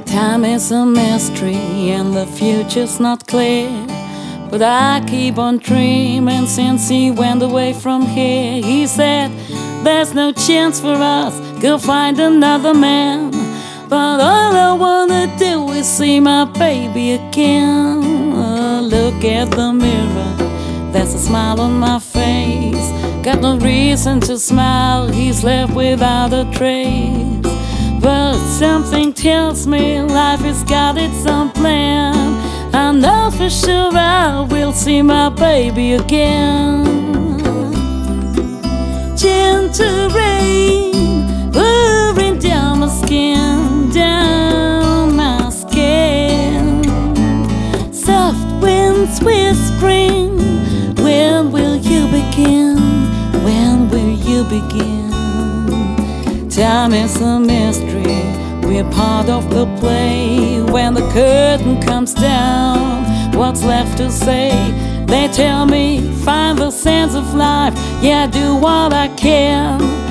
Time is a mystery and the future's not clear, but I keep on dreaming since he went away from here. He said, there's no chance for us, go find another man. But all I wanna do is see my baby again. Look at the mirror, there's a smile on my face. Got no reason to smile, he's left without a trace. But something tells me life has got its own plan. I know for sure I will see my baby again. Gentle rain pouring down my skin, down my skin. Soft winds whispering, when will you begin? When will you begin? Time is a mystery, we're part of the play. When the curtain comes down, what's left to say? They tell me, find the sense of life, yeah, do what I can.